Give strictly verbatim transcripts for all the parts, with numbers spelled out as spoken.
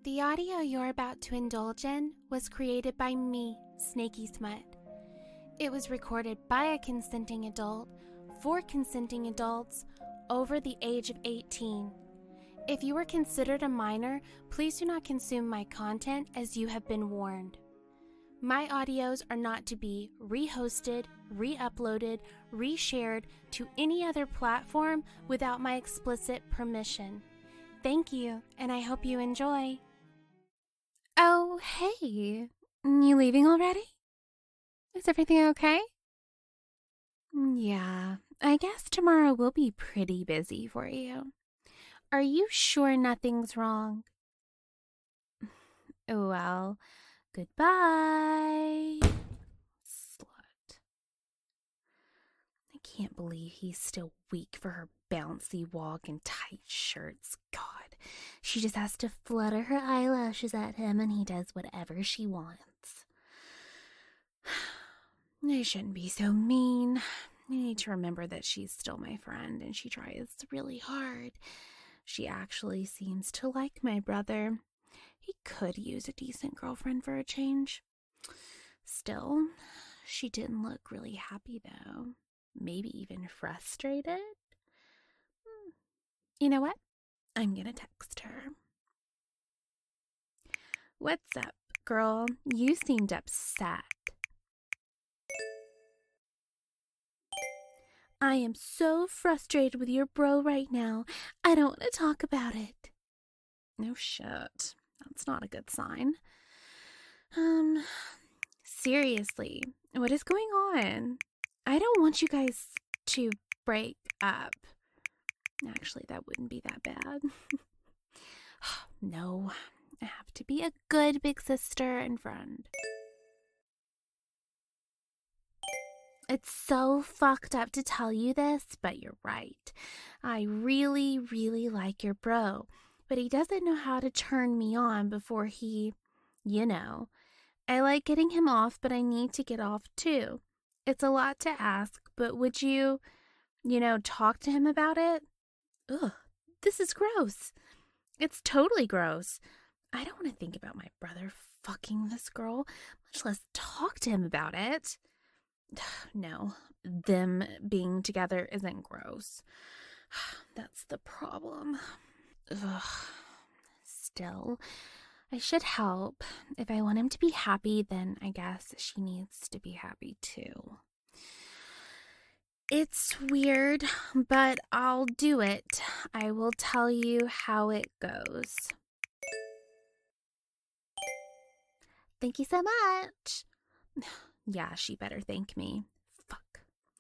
The audio you're about to indulge in was created by me, Snaky Smut. It was recorded by a consenting adult for consenting adults over the age of eighteen. If you are considered a minor, please do not consume my content as you have been warned. My audios are not to be re-hosted, re-uploaded, re-shared to any other platform without my explicit permission. Thank you, and I hope you enjoy. Oh, hey. You leaving already? Is everything okay? Yeah, I guess tomorrow will be pretty busy for you. Are you sure nothing's wrong? Well, goodbye. Slut. I can't believe he's still weak for her bouncy walk and tight shirts. God, she just has to flutter her eyelashes at him and he does whatever she wants. I shouldn't be so mean. I need to remember that she's still my friend and she tries really hard. She actually seems to like my brother. He could use a decent girlfriend for a change. Still, she didn't look really happy though. Maybe even frustrated. You know what? I'm gonna text her. What's up, girl? You seemed upset. I am so frustrated with your bro right now. I don't want to talk about it. No shit. That's not a good sign. Um, seriously, what is going on? I don't want you guys to break up. Actually, that wouldn't be that bad. No, I have to be a good big sister and friend. It's so fucked up to tell you this, but you're right. I really, really like your bro, but he doesn't know how to turn me on before he, you know. I like getting him off, but I need to get off too. It's a lot to ask, but would you, you know, talk to him about it? Ugh, this is gross. It's totally gross. I don't want to think about my brother fucking this girl, much less talk to him about it. No, them being together isn't gross. That's the problem. Ugh. Still, I should help. If I want him to be happy, then I guess she needs to be happy too. It's weird, but I'll do it. I will tell you how it goes. Thank you so much. Yeah, she better thank me. Fuck.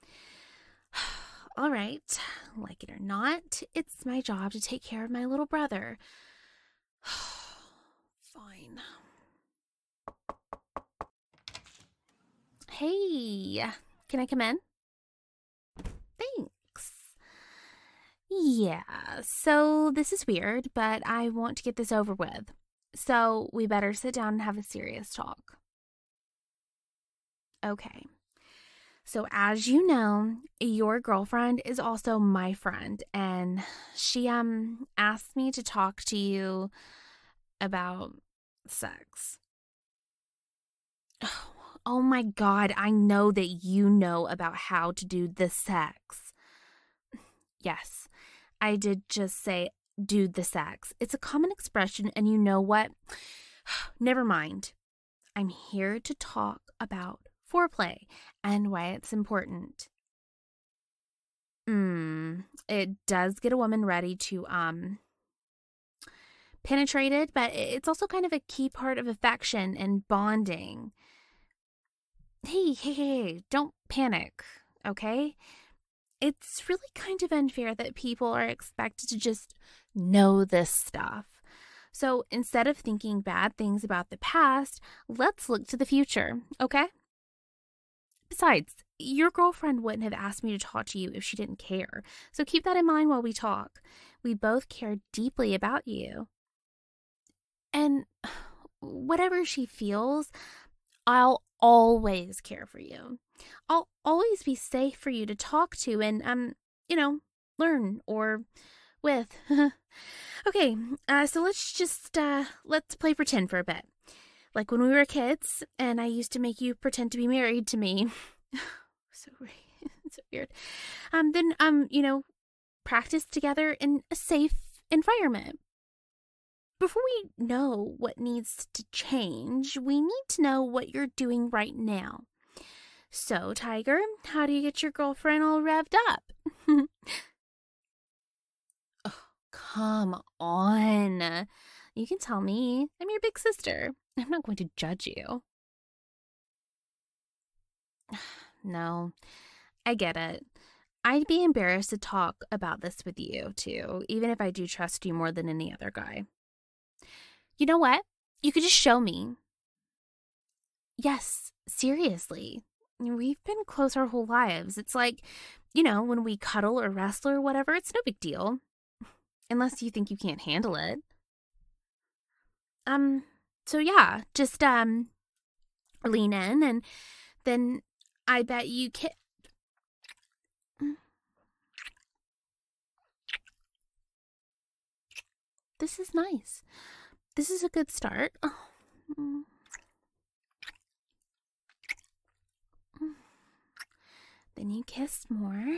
All right, like it or not, it's my job to take care of my little brother. Fine. Hey, can I come in? Thanks. Yeah, so this is weird, but I want to get this over with. So we better sit down and have a serious talk. Okay. So as you know, your girlfriend is also my friend, and she um asked me to talk to you about sex. Oh, oh my God, I know that you know about how to do the sex. Yes, I did just say do the sex. It's a common expression, and you know what? Never mind. I'm here to talk about foreplay and why it's important. Hmm, it does get a woman ready to um penetrate it, but it's also kind of a key part of affection and bonding. Hey, hey, hey, don't panic, okay? It's really kind of unfair that people are expected to just know this stuff. So instead of thinking bad things about the past, let's look to the future, okay? Besides, your girlfriend wouldn't have asked me to talk to you if she didn't care. So keep that in mind while we talk. We both care deeply about you. And whatever she feels, I'll always care for you. I'll always be safe for you to talk to and, um, you know, learn or with. Okay, uh, so let's just, uh, let's play pretend for a bit. Like when we were kids, and I used to make you pretend to be married to me. so, so weird. Um, then, um, you know, practice together in a safe environment. Before we know what needs to change, we need to know what you're doing right now. So, Tiger, how do you get your girlfriend all revved up? Oh, come on. You can tell me. I'm your big sister. I'm not going to judge you. No, I get it. I'd be embarrassed to talk about this with you, too, even if I do trust you more than any other guy. You know what? You could just show me. Yes, seriously. We've been close our whole lives. It's like, you know, when we cuddle or wrestle or whatever, it's no big deal. Unless you think you can't handle it. Um, so yeah, just, um, lean in and then I bet you can. This is nice. This is a good start. Oh. Then you kiss more.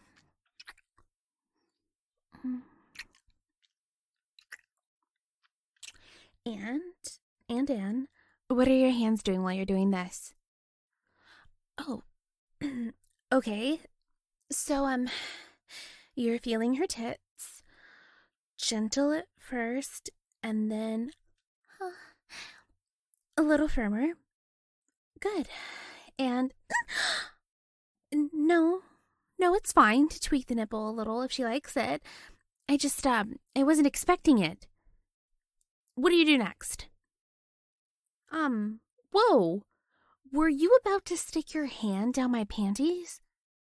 And, and, and, what are your hands doing while you're doing this? Oh, okay. So, um, you're feeling her tits. Gentle at first, and then uh, a little firmer. Good. And no, no, it's fine to tweak the nipple a little if she likes it. I just, um, I wasn't expecting it. What do you do next? Um, whoa. Were you about to stick your hand down my panties?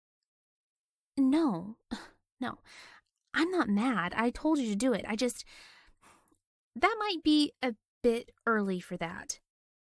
No, no. I'm not mad. I told you to do it. I just... That might be a bit early for that.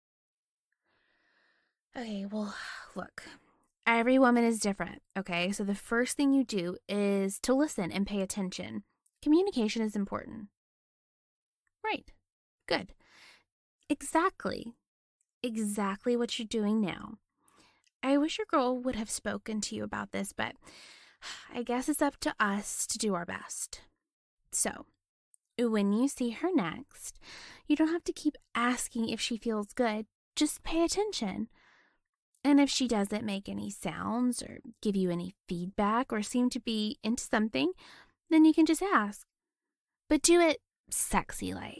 Okay, well, look. Every woman is different, okay? So the first thing you do is to listen and pay attention. Communication is important. Right. Good. Exactly. Exactly what you're doing now. I wish your girl would have spoken to you about this, but I guess it's up to us to do our best. So, when you see her next, you don't have to keep asking if she feels good. Just pay attention. And if she doesn't make any sounds or give you any feedback or seem to be into something, then you can just ask. But do it sexy-like.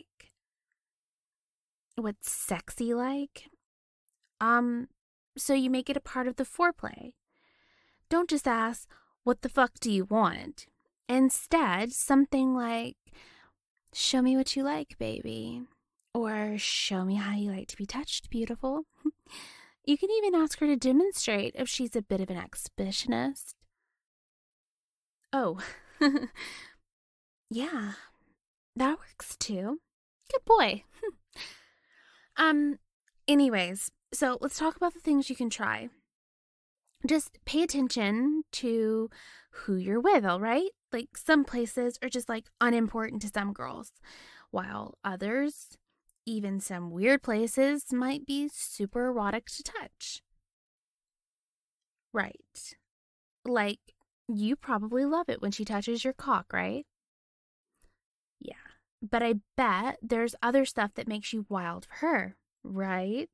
What's sexy-like? Um, so you make it a part of the foreplay. Don't just ask, what the fuck do you want? Instead, something like, show me what you like, baby. Or show me how you like to be touched, beautiful. You can even ask her to demonstrate if she's a bit of an exhibitionist. Oh, yeah, that works too. Good boy. um, anyways, so let's talk about the things you can try. Just pay attention to who you're with, all right? Like some places are just like unimportant to some girls, while others, even some weird places, might be super erotic to touch. Right. Like, you probably love it when she touches your cock, right? Yeah. But I bet there's other stuff that makes you wild for her, right?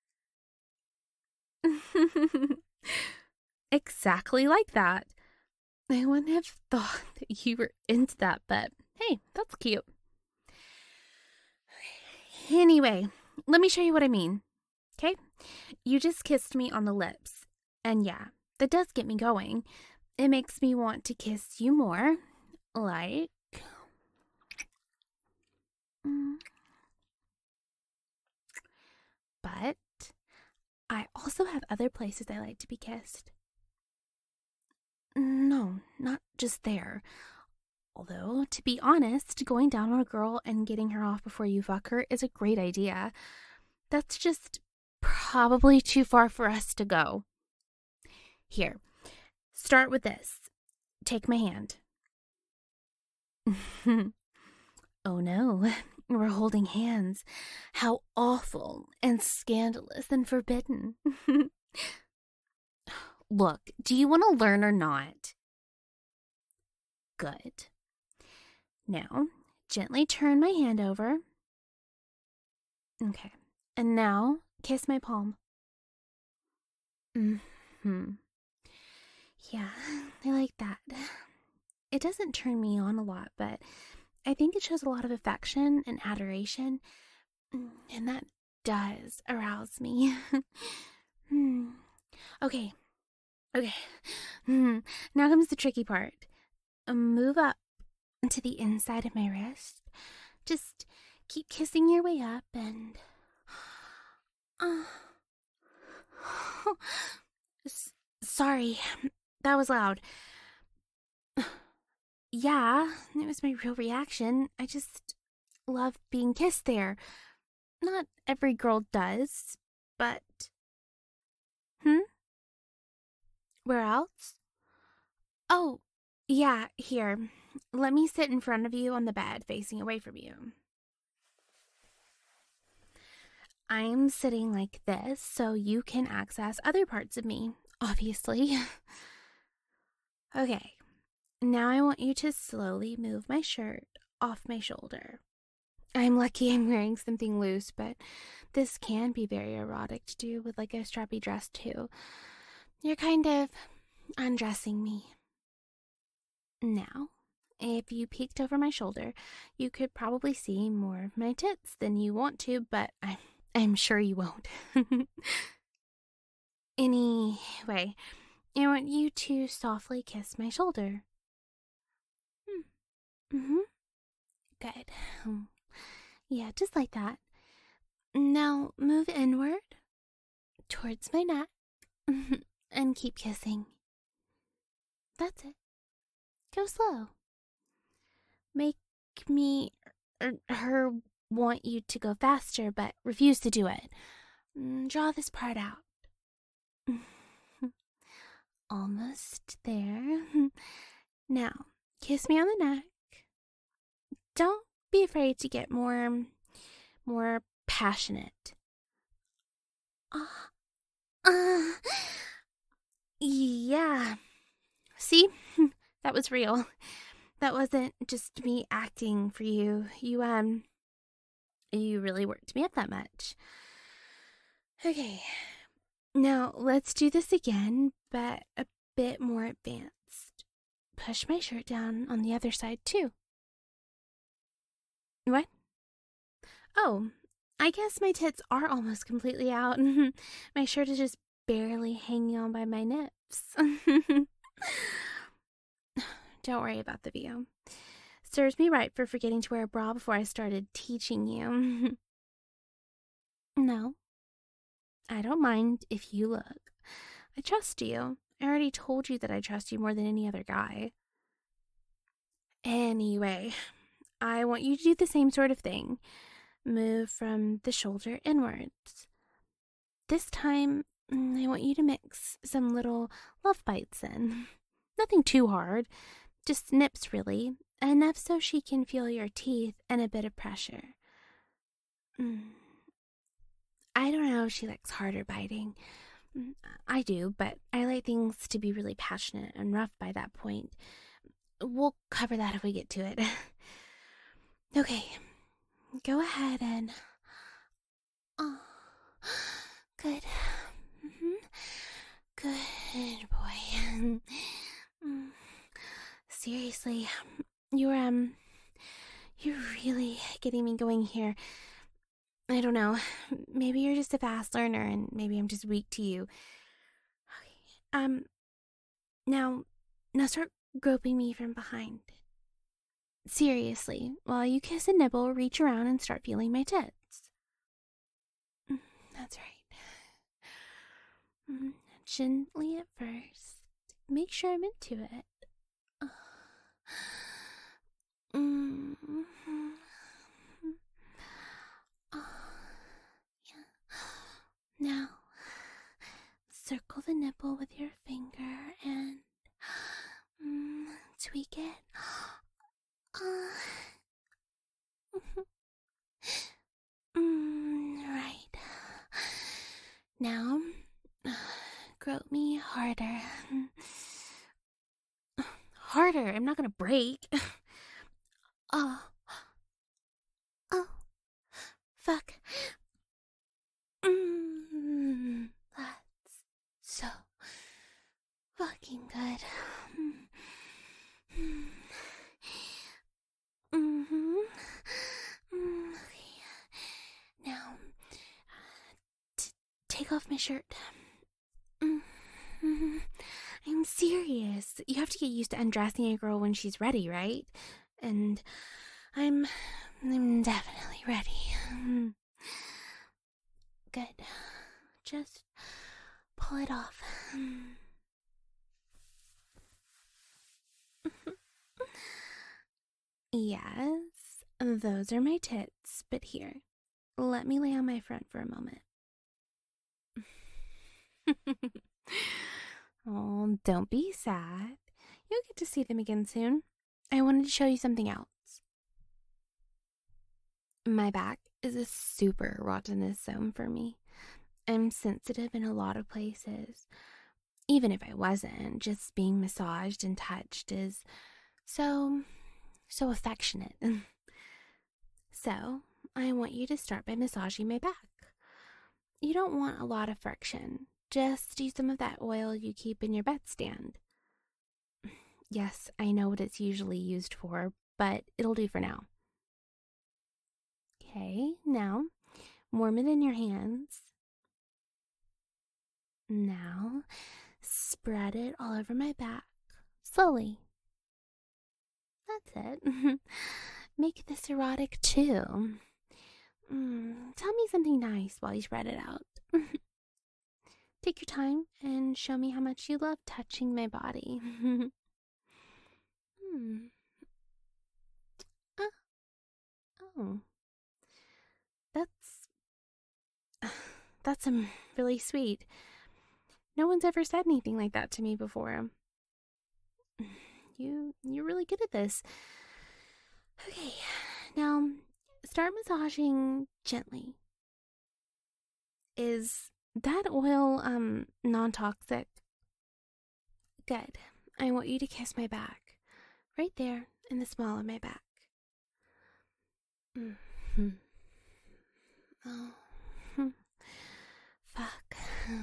Exactly like that. I wouldn't have thought that you were into that, but hey, that's cute. Anyway, let me show you what I mean. Okay? You just kissed me on the lips. And yeah, that does get me going. It makes me want to kiss you more. Like... But I also have other places I like to be kissed. No, not just there. Although, to be honest, going down on a girl and getting her off before you fuck her is a great idea. That's just probably too far for us to go. Here, start with this. Take my hand. Oh no, we're holding hands. How awful and scandalous and forbidden. Look, do you want to learn or not? Good. Now, gently turn my hand over. Okay. And now, kiss my palm. Mm-hmm. Yeah, I like that. It doesn't turn me on a lot, but I think it shows a lot of affection and adoration, and that does arouse me. Hmm. Okay, okay. Hmm. Now comes the tricky part. Move up to the inside of my wrist. Just keep kissing your way up and... Uh... S- sorry, that was loud. Yeah, it was my real reaction. I just love being kissed there. Not every girl does, but... Hmm? Where else? Oh, yeah, here. Let me sit in front of you on the bed, facing away from you. I'm sitting like this so you can access other parts of me, obviously. Okay, now I want you to slowly move my shirt off my shoulder. I'm lucky I'm wearing something loose, but this can be very erotic to do with like a strappy dress too. You're kind of undressing me. Now, if you peeked over my shoulder, you could probably see more of my tits than you want to, but I'm, I'm sure you won't. Anyway, I want you to softly kiss my shoulder. Hmm. Mm-hmm. Good. Um, yeah, just like that. Now move inward towards my neck and keep kissing. That's it. Go slow. Make me er, her want you to go faster, but refuse to do it. Mm, Draw this part out. Almost there. Now, kiss me on the neck. Don't be afraid to get more, more passionate. Ah, uh, uh, yeah. See? That was real. That wasn't just me acting for you. You, um, you really worked me up that much. Okay. Now, let's do this again, but a bit more advanced. Push my shirt down on the other side, too. What? Oh, I guess my tits are almost completely out. My shirt is just barely hanging on by my nips. Don't worry about the view. Serves me right for forgetting to wear a bra before I started teaching you. No, I don't mind if you look. I trust you. I already told you that I trust you more than any other guy. Anyway, I want you to do the same sort of thing. Move from the shoulder inwards. This time, I want you to mix some little love bites in. Nothing too hard, just nips really, enough so she can feel your teeth and a bit of pressure. Mm. I don't know if she likes harder biting. I do, but I like things to be really passionate and rough by that point. We'll cover that if we get to it. Okay, go ahead and... Oh, good. Mm-hmm. Good boy. Seriously, you're, um... You're really getting me going here. I don't know. Maybe you're just a fast learner, and maybe I'm just weak to you. Okay. Um, now, now start groping me from behind. Seriously, while you kiss and nibble, reach around and start feeling my tits. That's right. Gently at first. Make sure I'm into it. Mm-hmm. Now, circle the nipple with your finger and mm, tweak it. Uh, Now, grope me harder. Harder. I'm not gonna break. Oh. Oh. Fuck. Mm, that's so fucking good. Mm-hmm. Mm, okay. Now, t- take off my shirt. Mm-hmm. I'm serious. You have to get used to undressing a girl when she's ready, right? And I'm, I'm definitely ready. Good. Just pull it off. Yes, those are my tits, but here, let me lay on my front for a moment. Oh, don't be sad. You'll get to see them again soon. I wanted to show you something else. My back is a super rottenness zone for me. I'm sensitive in a lot of places. Even if I wasn't, just being massaged and touched is so, so affectionate. So, I want you to start by massaging my back. You don't want a lot of friction. Just use some of that oil you keep in your bedstand. Yes, I know what it's usually used for, but it'll do for now. Okay, now warm it in your hands. Now spread it all over my back, slowly. That's it. Make this erotic too. Mm, tell me something nice while you spread it out. Take your time and show me how much you love touching my body. hmm. uh, oh, that's that's um, really sweet. No one's ever said anything like that to me before. You you're really good at this. Okay, now start massaging gently. Is that oil um non-toxic? Good. I want you to kiss my back. Right there in the small of my back. Mm-hmm. Oh. Fuck.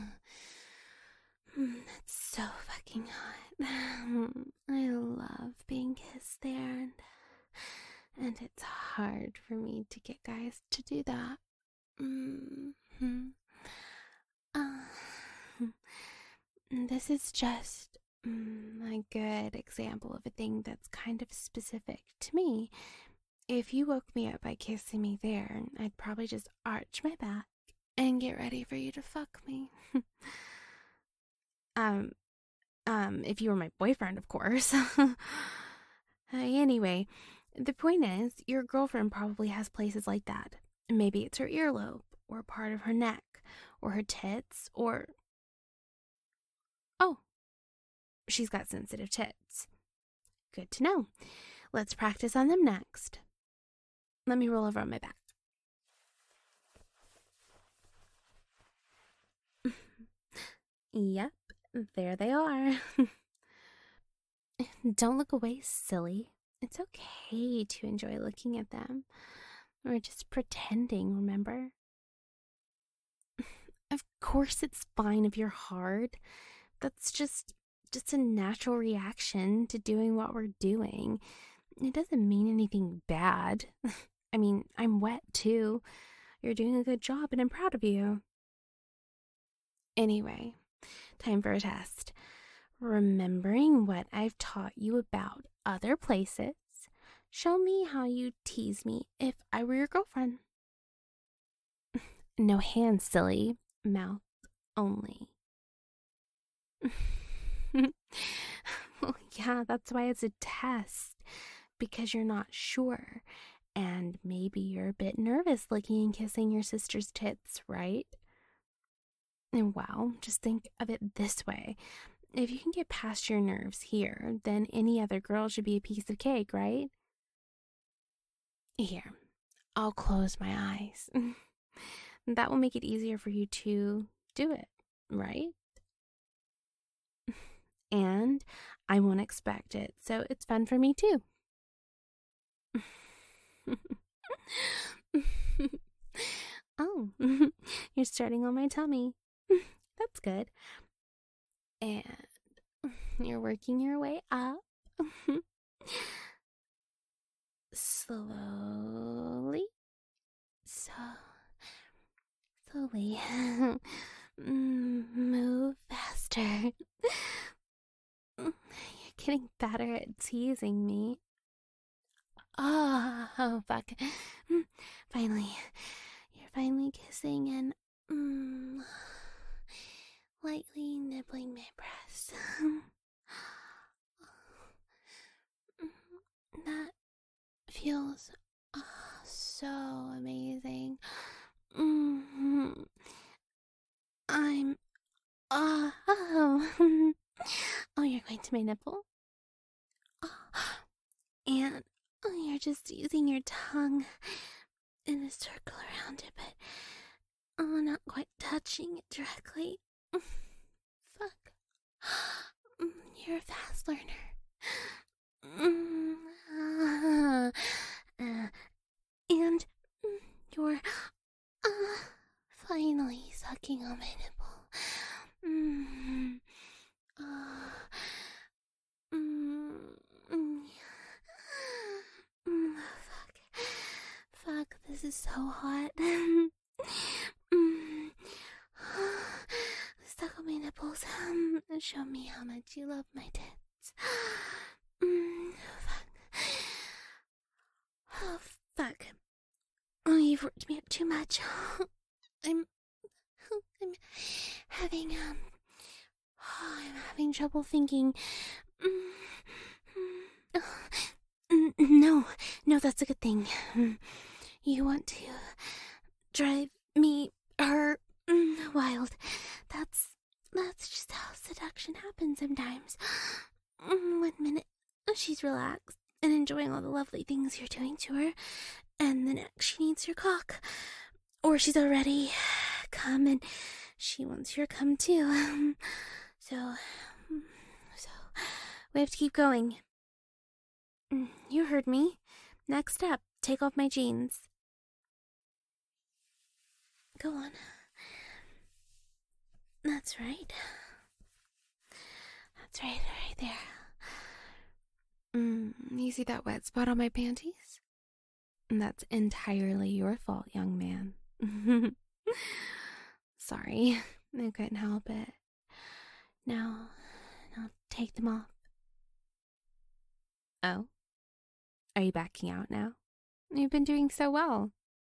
That's so fucking hot. I love being kissed there, and, and it's hard for me to get guys to do that. Mm-hmm. Uh, this is just mm, a good example of a thing that's kind of specific to me. If you woke me up by kissing me there, I'd probably just arch my back and get ready for you to fuck me. um, um, if you were my boyfriend, of course. uh, anyway, the point is, your girlfriend probably has places like that. Maybe it's her earlobe, or part of her neck, or her tits, or... Oh, she's got sensitive tits. Good to know. Let's practice on them next. Let me roll over on my back. Yep, there they are. Don't look away, silly. It's okay to enjoy looking at them. We're just pretending, remember? Of course it's fine if you're hard. That's just just a natural reaction to doing what we're doing. It doesn't mean anything bad. I mean, I'm wet too. You're doing a good job and I'm proud of you. Anyway, time for a test. Remembering what I've taught you about other places, show me how you'd tease me if I were your girlfriend. No hands, silly. Mouth only. Well, yeah, that's why it's a test. Because you're not sure. And maybe you're a bit nervous looking and kissing your sister's tits, right? And well, just think of it this way. If you can get past your nerves here, then any other girl should be a piece of cake, right? Here, I'll close my eyes. That will make it easier for you to do it, right? And I won't expect it, so it's fun for me too. Oh, you're starting on my tummy. That's good. And you're working your way up. Slowly. So, slowly. Move faster. You're getting better at teasing me. Oh, oh fuck. Finally. You're finally kissing and mm, lightly nibbling my breast. That feels oh, so amazing. Mm-hmm. I'm oh, oh. Oh, you're going to my nipple? Oh. And oh, you're just using your tongue in a circle around it, but oh, not quite touching it directly. Fuck. You're a fast learner. Uh, uh, and you're uh, finally sucking on my nipple. Mm, uh, mm, mm, mm, fuck. Fuck, this is so hot. mm, Stuck on my nipples. Um, show me how much you love my tits. Mm, fuck. Oh, fuck. Oh, you've worked me up too much. I'm... I'm having, um... Oh, I'm having trouble thinking. Mm, no, no, that's a good thing. You want to drive me, her, wild. That's, that's just how seduction happens sometimes. One minute, she's relaxed and enjoying all the lovely things you're doing to her, and the next she needs your cock. Or she's already come and she wants your cum too. So, so, we have to keep going. You heard me. Next step, take off my jeans. Go on. That's right. That's right, right there. Mm, you see that wet spot on my panties? That's entirely your fault, young man. Sorry, I couldn't help it. Now, now take them off. Oh? Are you backing out now? You've been doing so well.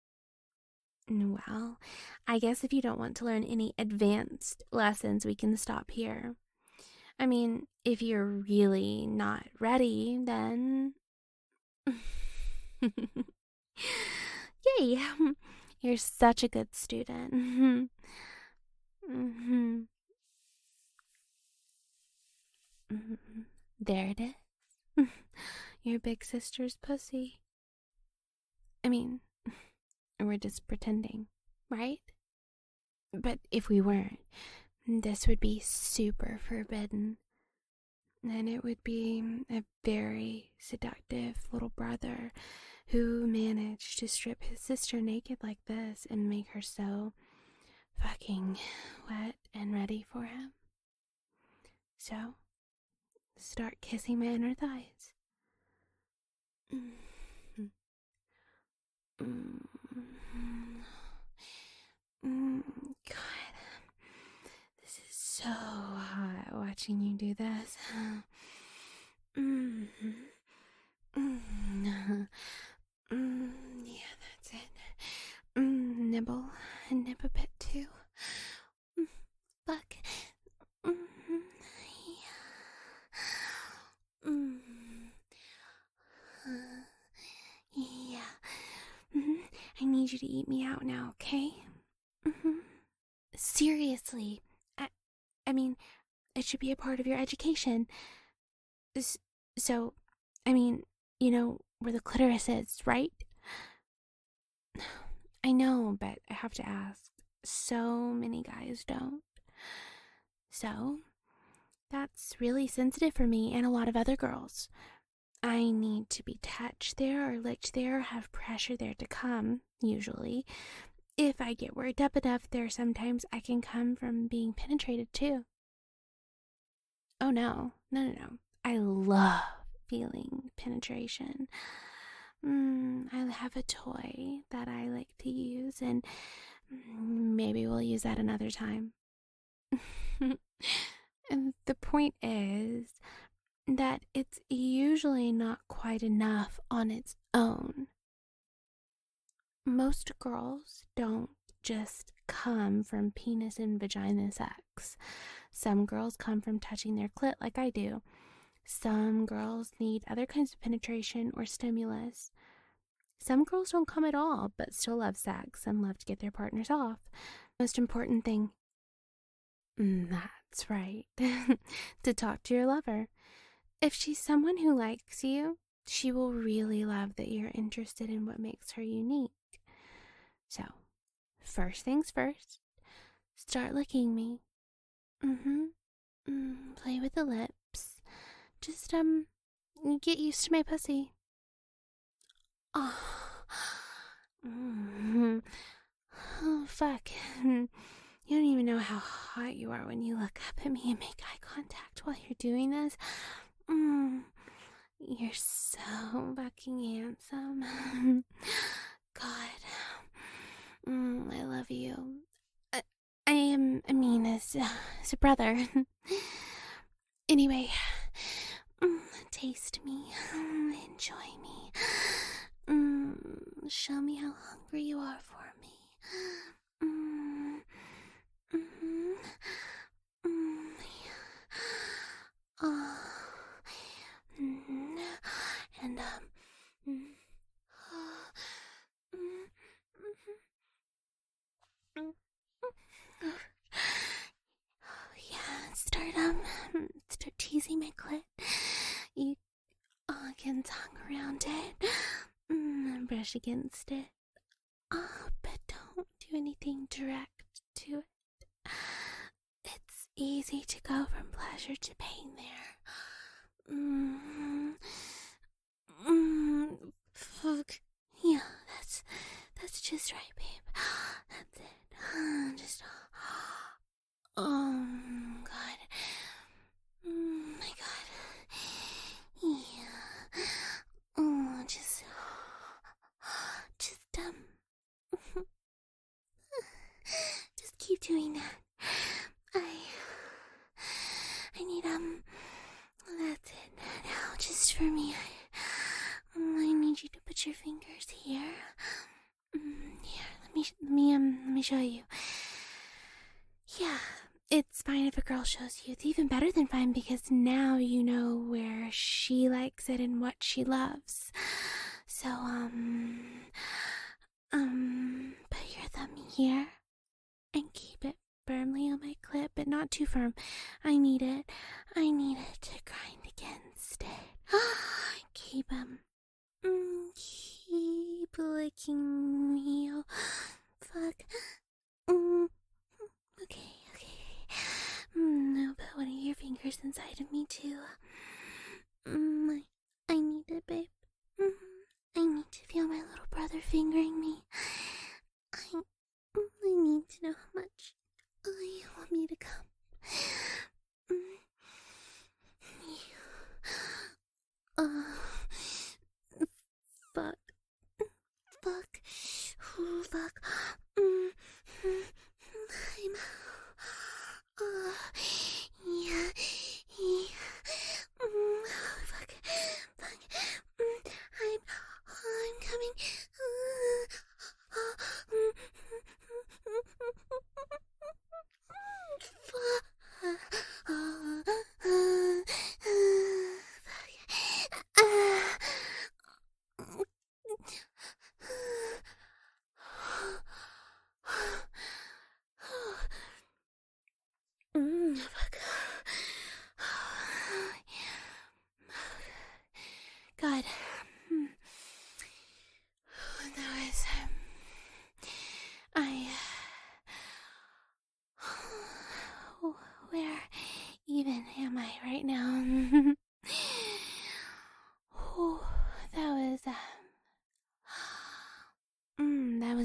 Well, I guess if you don't want to learn any advanced lessons, we can stop here. I mean, if you're really not ready, then... Yay! You're such a good student. mm-hmm. Mm-hmm. There it is. Your big sister's pussy. I mean, we're just pretending, right? But if we weren't, this would be super forbidden. And it would be a very seductive little brother who managed to strip his sister naked like this and make her so fucking wet and ready for him. So, start kissing my inner thighs. Mm-hmm. Mm-hmm. God, this is so hot watching you do this. Mm-hmm. Mm-hmm. Mm, yeah, that's it. Mm, nibble and nip a bit too. Mm, fuck. Mm-hmm. Yeah. Mm. Uh, yeah. Mm-hmm. I need you to eat me out now, okay? Mm-hmm. Seriously. I, I mean, it should be a part of your education. S- so, I mean, you know where the clitoris is, right? I know, but I have to ask. So many guys don't. So, that's really sensitive for me and a lot of other girls. I need to be touched there or licked there or have pressure there to come, usually. If I get worked up enough there, sometimes I can come from being penetrated too. Oh no, no, no, no. I love feeling penetration. Mm, I have a toy that I like to use, and maybe we'll use that another time. And the point is that it's usually not quite enough on its own. Most girls don't just come from penis and vagina sex. Some girls come from touching their clit like I do. Some girls need other kinds of penetration or stimulus. Some girls don't come at all, but still love sex and love to get their partners off. Most important thing, that's right, to talk to your lover. If she's someone who likes you, she will really love that you're interested in what makes her unique. So, first things first, start licking me. Mm-hmm. Mm, play with the lips. Just, um, get used to my pussy. Oh, mm-hmm. Oh, fuck. You don't even know how hot you are when you look up at me and make eye contact while you're doing this. Mm, you're so fucking handsome. God. Mm, I love you. I, I am, I mean, as, uh, as a brother. Anyway, mm, taste me. Mm, enjoy me. Mm, show me how hungry you are for me. Mm, mm, mm, oh, mm, and, um, mm, oh, mm, mm, mm, yeah, start, um, start teasing my clit. You uh, can tongue around it, mm, brush against it. Oh, but don't do anything direct to it. It's easy to go from pleasure to pain there. Mm, mm, fuck. Yeah, that's that's just right, babe. That's it. Uh, just, oh God. Mm, my God. Yeah. Oh, just, just um. Just keep doing that. I... I need, um... That's it. Now, just for me, I... I need you to put your fingers here. Here, let me, let me, um, let me show you. Yeah, it's fine if a girl shows you. It's even better than fine because now you know where she likes it and what she loves. So, um... Um, put your thumb here and keep it firmly on my clit, but not too firm. I need it. I need it to grind against it. Keep, um, mm, keep licking me. Oh, fuck. Mm, okay, okay. Mm, now put one of your fingers inside of me, too. Mm, I, I need it, babe. Mm, I need to feel my little brother fingering me. I, I need to know how much I want me to come. Mm. Uh, fuck. Fuck. Ooh, fuck. Mm. I'm. Uh, yeah.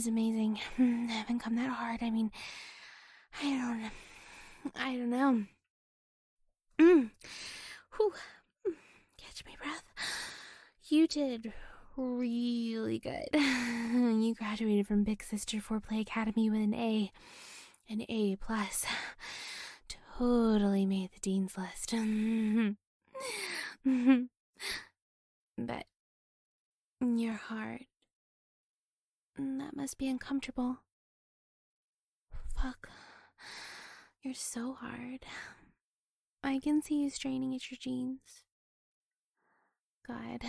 was amazing. I haven't come that hard. I mean, I don't know. I don't know. Mm. Whew. Catch my breath. You did really good. You graduated from Big Sister Foreplay Academy with an A. An A plus. Totally made the dean's list. But your heart, that must be uncomfortable. Fuck. You're so hard. I can see you straining at your jeans. God.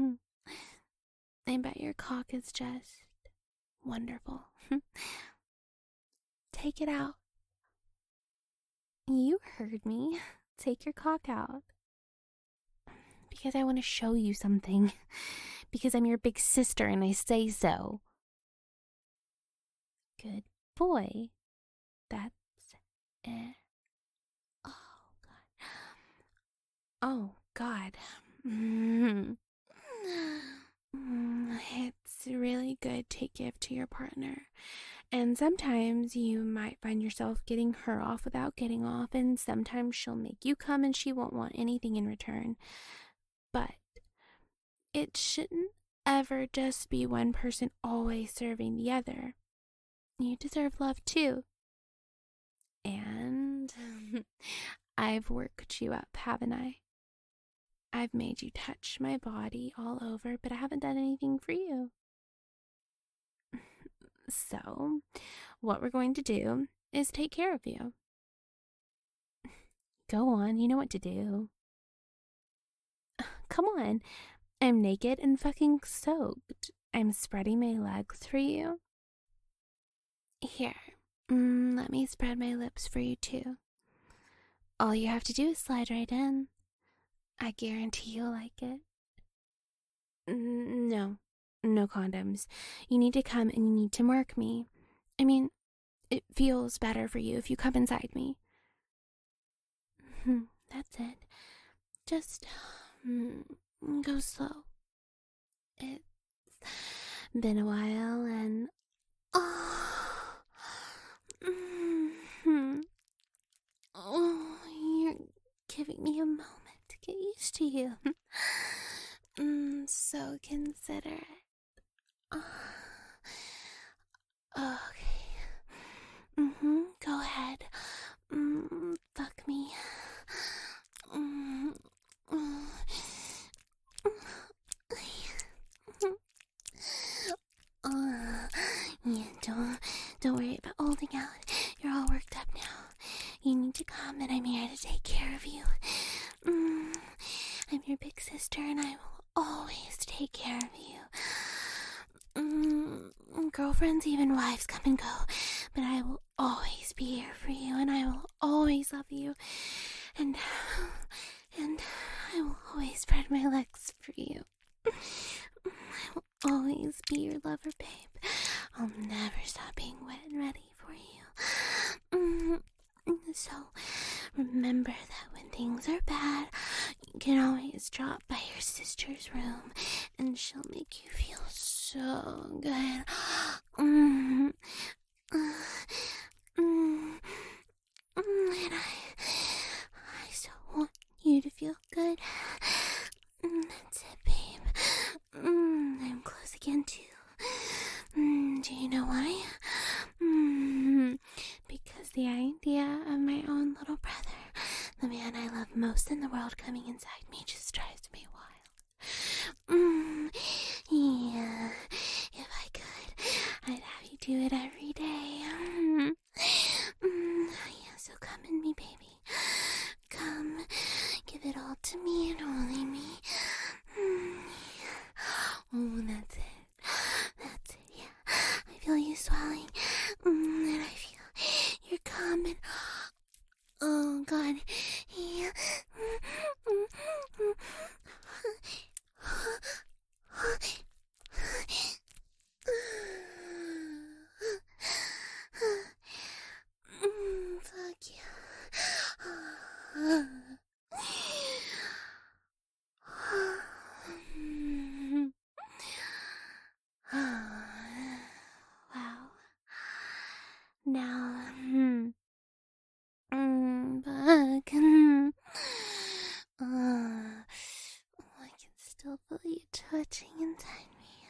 I bet your cock is just wonderful. Take it out. You heard me. Take your cock out. Because I want to show you something. Because I'm your big sister and I say so. Good boy. That's it. Oh, God. Oh, God. Mm. It's really good to give to your partner. And sometimes you might find yourself getting her off without getting off, and sometimes she'll make you come and she won't want anything in return. But it shouldn't ever just be one person always serving the other. You deserve love too. And I've worked you up, haven't I? I've made you touch my body all over, but I haven't done anything for you. So, what we're going to do is take care of you. Go on, you know what to do. Come on, I'm naked and fucking soaked. I'm spreading my legs for you. Here, mm, let me spread my lips for you too. All you have to do is slide right in. I guarantee you'll like it. N- no. No condoms. You need to come and you need to mark me. I mean, it feels better for you if you come inside me. That's it. Just mm, go slow. It's been a while and... Oh, mm-hmm. Oh, you're giving me a moment to get used to you. mm, so considerate. Okay. Mm-hmm. Go ahead. Mm, fuck me. Mm, mm, uh, yeah, don't, don't worry about holding out. You're all worked up now. You need to come and I'm here to take care of you. Mm, I'm your big sister and I will always take care of you. Mm, girlfriends, even wives come and go, but I will always be here for you, and I will always love you, and and I will always spread my legs for you. I will always be your lover, babe. I'll never stop being wet and ready for you. Mm, so remember that when things are bad, you can always drop by your sister's room, and she'll make you feel so good. Mm, uh, mm, mm, and I, I so want you to feel good. Mm, that's it, babe. Mm, I'm close again, too. Mm, do you know why? Mm, because the idea of my own little brother, the man I love most in the world, coming inside me just drives me wild. Mm, yeah, if I could, I'd have you do it every day. Mm, mm, yeah, so come in me, baby. Come, give it all to me and only me. Mm, yeah. Oh, that's it. That's it, yeah. I feel you swelling. Mm, and I feel you're coming. Oh, God. Yeah. Now, hmm, mm, bug. Hmm. Uh, oh, I can still feel you touching inside me.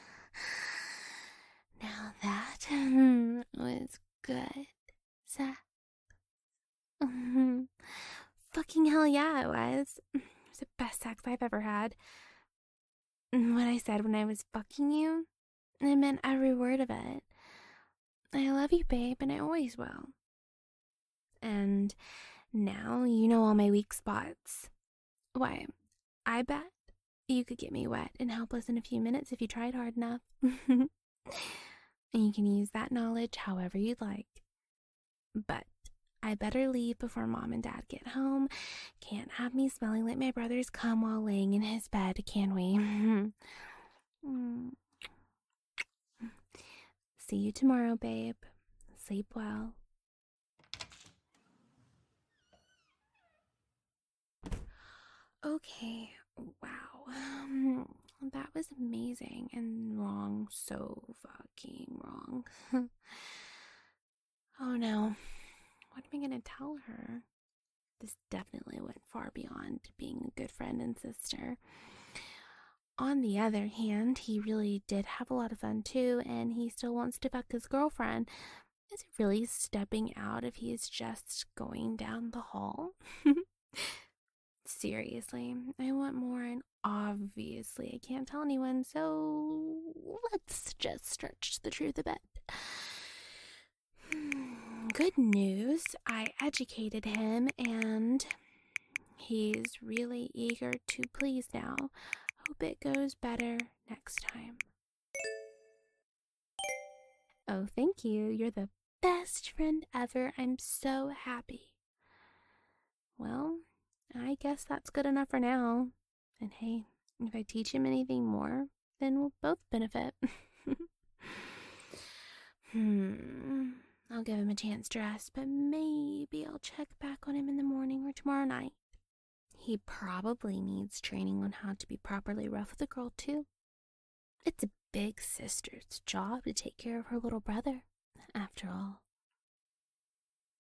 Now that hmm, was good, Zach. Mhm. Fucking hell yeah, it was. It was the best sex I've ever had. And what I said when I was fucking you, I meant every word of it. I love you, babe, and I always will. And now you know all my weak spots. Why, I bet you could get me wet and helpless in a few minutes if you tried hard enough. And you can use that knowledge however you'd like. But I better leave before Mom and Dad get home. Can't have me smelling like my brother's cum while laying in his bed, can we? See you tomorrow, babe. Sleep well. Okay, wow. Um, that was amazing and wrong. So fucking wrong. Oh no. What am I gonna tell her? This definitely went far beyond being a good friend and sister. On the other hand, he really did have a lot of fun too, and he still wants to fuck his girlfriend. Is he really stepping out if he is just going down the hall? Seriously, I want more, and obviously I can't tell anyone, so let's just stretch the truth a bit. Good news, I educated him, and he's really eager to please now. Hope it goes better next time. Oh, thank you. You're the best friend ever. I'm so happy. Well, I guess that's good enough for now. And hey, if I teach him anything more, then we'll both benefit. hmm. I'll give him a chance to rest, but maybe I'll check back on him in the morning or tomorrow night. He probably needs training on how to be properly rough with a girl, too. It's a big sister's job to take care of her little brother, after all.